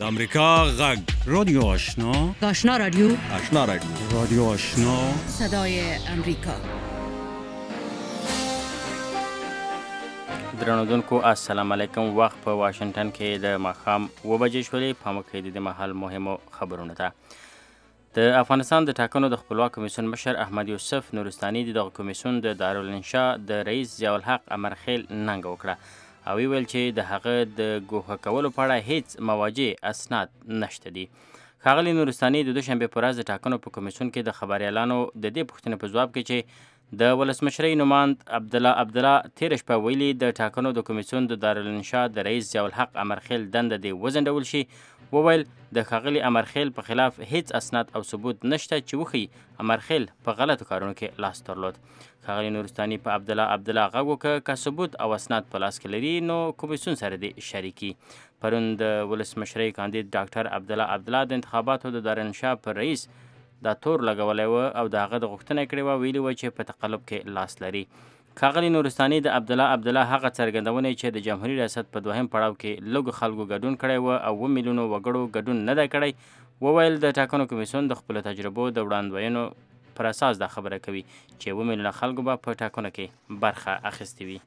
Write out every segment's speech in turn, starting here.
د امریکا غږ رادیو آشنا آشنا رادیو آشنا رادیو رادیو آشنا صدای امریکا. درنوونکو السلام علیکم. وخت په واشنگټن کې د ماښام 7 بجې شولې. په موږ د مهال مهمو خبرونو ته د افغانستان د ټاکنو د خپلواک کمیسیون مشر احمد یوسف نورستاني د دغه کمیسیون د دارالانشا د رئیس ضیاء الحق امرخیل ننګه وکړه او ویل چې د هغه د ګوښه کولو په اړه هیڅ مواجه اسناد نشته دي. ښاغلي نورستاني د دوشنبې په ورځ د ټاکنو په کمیسیون کې د خبریالانو د دې پوښتنې په ځواب کې چې د ولسمشرۍ نوماند عبدالله تېره شپه ویلي د ټاکنو د کمیسیون د دارالانشا د رئیس ضیاء الحق امرخیل دنده دې وځنډول شي، وویل د ښاغلي امرخیل په خلاف هیڅ اسناد او ثبوت نشته چې وښيي امرخیل په غلطو کارونو کې لاس درلود. ښاغلي نورستاني په عبدالله غږ وکړ که ثبوت او اسناد په لاس کې لري نو کمیسیون سره دې شریکي. پرون د ولسمشرۍ کاندید ډاکټر عبدالله د انتخاباتو د دارالانشا پر رئیس دا تور لګولی و او د هغه د غوښتنه کړې وه، ویلي و چې په تقلب کې لاس لري. ښاغلي نورستاني د عبدالله هغه څرګندونې چې د جمهوري ریاست په دوهم پړاو کې لږو خلکو ګډون کړی و او 7 میلیونو وګړو ګډون نه دی کړی، وویل د ټاکنو کمیسیون د خپلو تجربو د وړاندوینو پر اساس دا خبره کوي چې 7 میلیونه خلکو به په ټاکنو کې برخه اخیستې وي.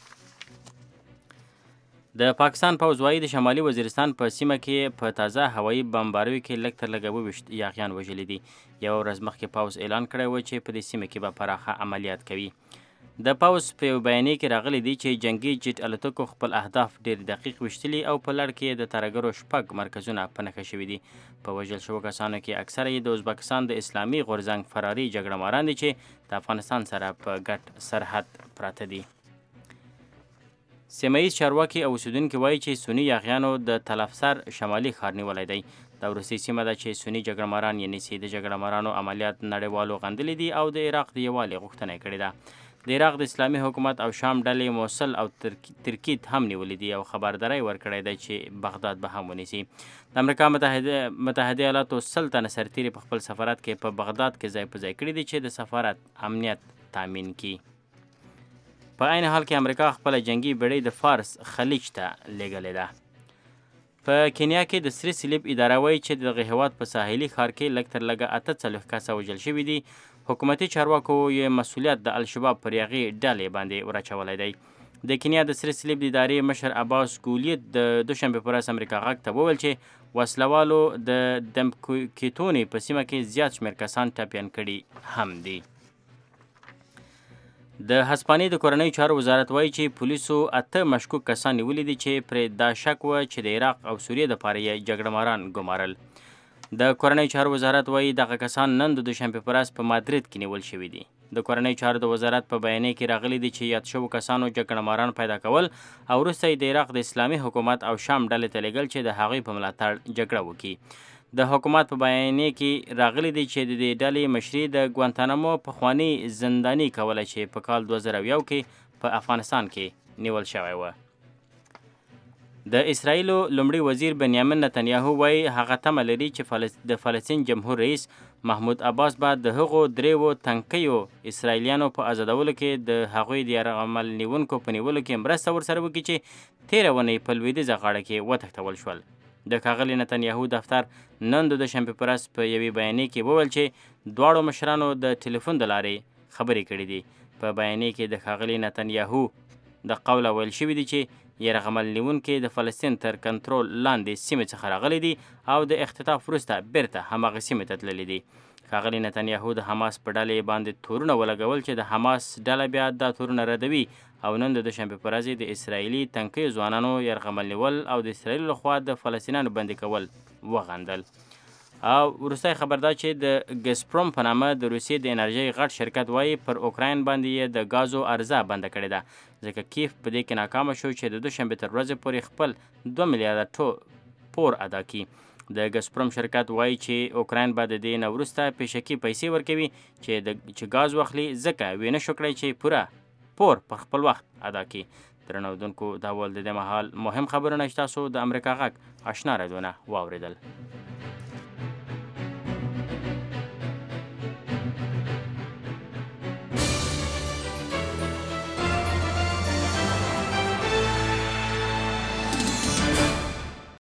د پاکستان پوځ وايي د شمالي وزیرستان په سیمه کې په تازه هوایي بمباریو کې لږ تر لږه 22 یاغیان وژلي دي. یوه ورځ مخکې پوځ اعلان کړی و چې په دې سیمه کې به پراخه عملیات کوي. د پوځ په یو بیانیه کې راغلی دی چې جنگي جیټ الوتکو خپل اهداف ډېر دقیق ویشتلي او په لړ کې د ترهګرو 6 مرکزونه په نښه شوي دي. په وژل شوو کسانو کې اکثره یې د ازبکستان د اسلامي غورځنګ فراري جګړه ماران دي چې د افغانستان سره په ګډ سرحد پراته دي. سیمه ییز چارواکي او اوسیدونکي وایي چې سني یاغیانو د تلفسر شمالي ښار نیولی دی. دا وروستۍ سیمه ده چې سني جګړه ماران یې نیسي. د جګړه مارانو عملیات نړیوالو غندلي دي او د عراق د یووالي غوښتنه یې کړې ده. د عراق د اسلامي حکومت او شام ډلې موصل او ترکیت هم نیولي دي او خبرداری ورکړی دی چې بغداد به هم ونیسي. د امریکا متحده ایالاتو 100 تنه سرتیري په خپل سفارت کې په بغداد کې ځای په ځای کړي دي چې د سفارت امنیت تامین کړي. په عین حال کې امریکا خپله جنگي بېړۍ د فارس خلیج ته لیږلې ده. په کینیا کې د سرې صلیب اداره وایي چې د دغه هېواد په ساحلي ښار کې لږ تر لږه 48 کسه وژل شوي دي. حکومتي چارواکو یې مسؤلیت د الشباب پر یغې ډلې باندې ورچولی دی. د کینیا د سرې صلیب د ادارې مشر عباس ګولیت د دوشنبې په ورځ امریکا غږ ته وویل چې وسلوالو د دمکیتونې په سیمه کې زیات شمېر کسان ټپیان کړي هم دي. د هسپانیې د کورنیو چارو وزارت وایي چې پولیسو 8 مشکوک کسان نیولي دي چې پرې دا شک و چې د عراق او سوریې دپاره یې جګړه ماران ګمارل. د کورنیو چارو وزارت وایي دغه کسان نن د دوشنبې په ورځ په مادرید کې نیول شوي دي. د کورنیو چارو د وزارت په بیانیه کې راغلي دي چې یاد شوو کسانو جګړه ماران پیدا کول او وروسته یې د عراق د اسلامي حکومت او شام ډلې ته لیږل چې د هغوی په ملاتړ جګړه وکړي. د حکومت په بیانیه کې راغلی دی چې د دې ډلې مشري د ګوانتانامو پخواني زنداني کوله چې په کال 2001 کې په افغانستان کې نیول شوی و. د اسرائیلو لومړي وزیر بنیامین نتنیاهو وایي هغه تمه لري چې د فلسطین جمهور رئیس محمود عباس به د هغو 3 تنکیو اسرائیلیانو په آزادولو کې د هغوی د یرغمل نیونکو په نیولو کې مرسته ورسره وکړي چې تېره اونۍ په لویدیځه غاړه کې وتښتول شول. د ښاغلي نتنیاهو دفتر نن د دوشنبې په ورځ په یوې بیانیه کې وویل چې دواړو مشرانو د ټلیفون د لارې خبرې کړې دي. په بیانیه کې د ښاغلي نتنیاهو د قوله ویل شوي دي چې یرغمل نیونکي د فلسطین تر کنټرول لاندې سیمې څخه راغلي دي او د اختطاف وروسته بیرته هماغه سیمې ته تللي دي. ښاغلي نتنیاهو د حماس په ډلې باندې تورونه ولګول چې د حماس ډله بیا دا تورونه ردوي او نن د دوشنبې په ورځ د اسرائیلي تنکیو ځوانانو یرغمل نیول او د اسرائیل لخوا د فلسطینیانو بندي کول وغندل. او وروستی خبر دا چې د ګزپروم په نامه د روسیې د انرژۍ غټ شرکت وایي پر اوکراین باندې یې د ګازو عرضه بنده کړې ده، ځکه کیف په دې کې ناکامه شو چې د دوشنبې تر ورځې پورې خپل 2 میلیارده پور ادا کړي. د ګزپروم شرکت وایي چې اوکراین به د دې نه وروسته پیشکي پیسې ورکوي چې ګاز واخلي، ځکه ویې نشو کړی چې پوره پور پر خپل وخت ادا کړي. درنو دا ول د دې مهال مهم خبرونه چې تاسو د امریکا غږ آشنا رادیو نه واورېدل.